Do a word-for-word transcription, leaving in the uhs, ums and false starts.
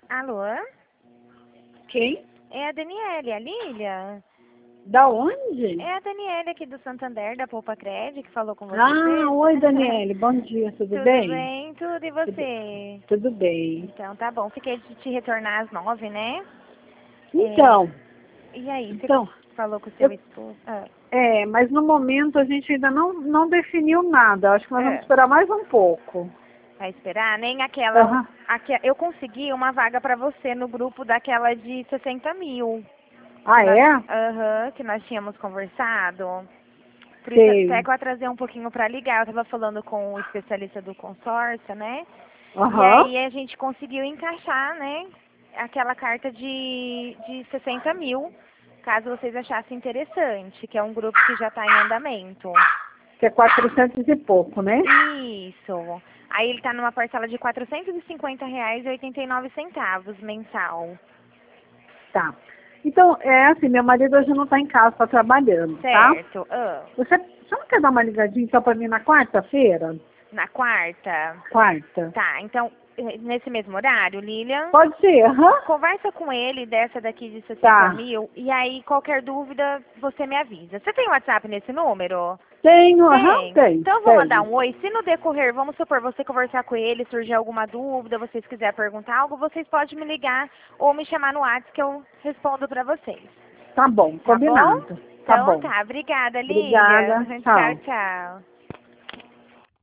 Alô? Quem? É a Daniele, a Lília? Da onde? É a Daniele aqui do Santander, da Poupa Cred, que falou com você. Ah, oi, Daniele. Bom dia, tudo, Tudo bem? bem? Tudo, e Tudo, você? tudo bem. Então, tá bom. Fiquei de te retornar às nove, né? É, Então, e aí, você então, falou com o seu eu, esposo? Ah, é, mas no momento a gente ainda não, não definiu nada. Acho que nós vamos ah, esperar mais um pouco. vai esperar? Nem aquela... Aham. aque- eu consegui uma vaga pra você no grupo daquela de sessenta mil. Que Ah, nós, é? aham, que nós tínhamos conversado. Por isso até Sei. que eu atrasei um pouquinho para ligar. Eu estava falando com o especialista do consórcio, né? E Aham. aí a gente conseguiu encaixar, né? Aquela carta de, de sessenta mil, caso vocês achassem interessante, que é um grupo que já está em andamento. Que é quatrocentos e pouco, né? Isso. Aí ele está numa parcela de quatrocentos e cinquenta reais e oitenta e nove centavos mensal. Tá. Então, é assim, meu marido hoje não está em casa, está trabalhando, tá? Certo. Ah, Você, você não quer dar uma ligadinha só para mim na quarta-feira? na quarta? Quarta? Tá, então, eh, nesse mesmo horário, Lilian? Pode ser, aham. Conversa com ele dessa daqui de sessenta Tá. mil e aí qualquer dúvida você me avisa. Você tem WhatsApp nesse número? Tenho, aham, Tem. tem, Então eu vou mandar tenho. um oi. Se no decorrer, vamos supor, você conversar com ele, surgir alguma dúvida, vocês quiserem perguntar algo, vocês podem me ligar ou me chamar no WhatsApp que eu respondo pra vocês. Tá bom, Tá bom? combinado. Tá Então bom. tá. Obrigada, Lília. Obrigada, Tchau, tchau. tchau.